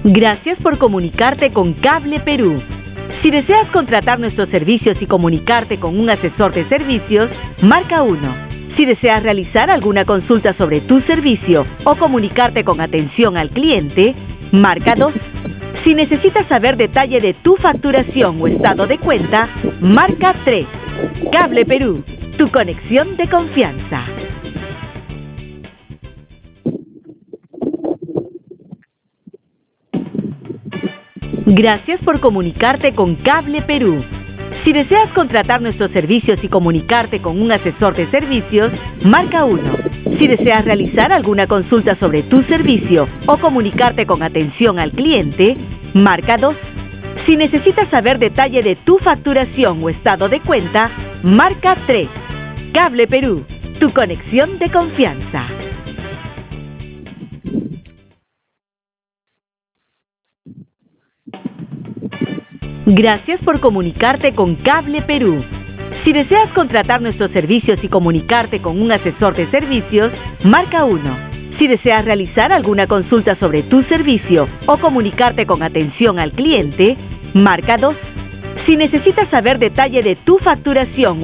Gracias por comunicarte con Cable Perú. Si deseas contratar nuestros servicios y comunicarte con un asesor de servicios, marca 1. Si deseas realizar alguna consulta sobre tu servicio o comunicarte con atención al cliente, marca 2. Si necesitas saber detalle de tu facturación o estado de cuenta, marca 3. Cable Perú, tu conexión de confianza. Gracias por comunicarte con Cable Perú. Si deseas contratar nuestros servicios y comunicarte con un asesor de servicios, marca 1. Si deseas realizar alguna consulta sobre tu servicio o comunicarte con atención al cliente, marca 2. Si necesitas saber detalle de tu facturación o estado de cuenta, marca 3. Cable Perú, tu conexión de confianza. Gracias por comunicarte con Cable Perú. Si deseas contratar nuestros servicios y comunicarte con un asesor de servicios, marca 1. Si deseas realizar alguna consulta sobre tu servicio o comunicarte con atención al cliente, marca 2. Si necesitas saber detalle de tu facturación